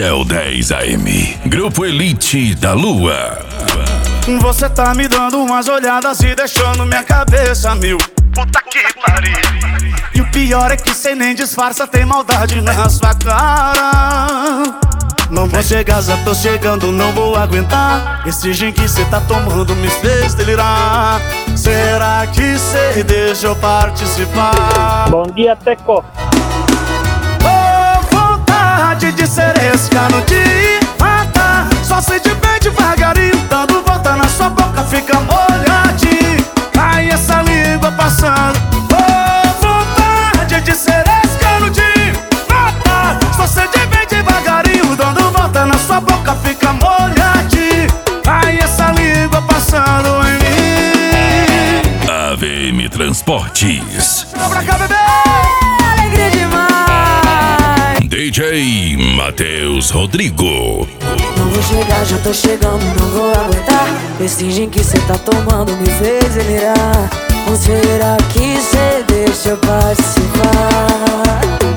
Gel 10 AM, Grupo Elite da Lua. Você tá me dando umas olhadas e deixando minha cabeça mil. Puta que pariu. E o pior é que cê nem disfarça, tem maldade na sua cara. Não vou chegar, já tô chegando, não vou aguentar. Esse gin que cê tá tomando me fez delirar. Será que cê deixa eu participar? Bom dia, Teco. Oh, vontade de ser esse cano de matar. Só se de bem devagarinho, dando volta na sua boca, fica molhadinho. Ai, essa língua passando. Oh, vontade de ser esse cano de matar. Só se de bem devagarinho, dando volta na sua boca, fica molhadinho. Ai, essa língua passando em mim. AVM Transportes. Pra cá, bebê! Alegria demais. DJ Matheus Rodrigo. Não vou chegar, já tô chegando, não vou aguentar. Esse gin que cê tá tomando me fez delirar. Ou será que cê deixa eu participar?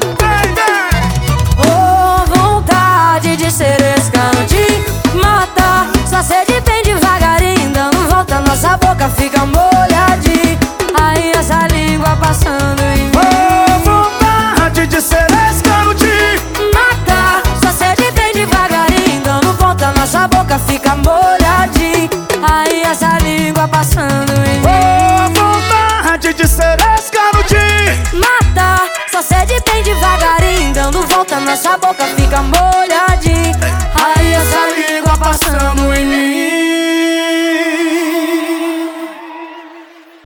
Oh, vontade de ser esse cano de matar. Só sede bem devagarinho, dando volta, nossa boca fica molhadinha. Aí essa língua passando em mim. Oh, vontade de ser esse cano de Matar, só sede bem devagarinho, dando volta, nossa boca fica molhadinha. Aí essa língua passando em mim. oh, vontade de ser esse cano de Matar, só sede bem devagarinho, dando volta, nossa boca fica molhadinha.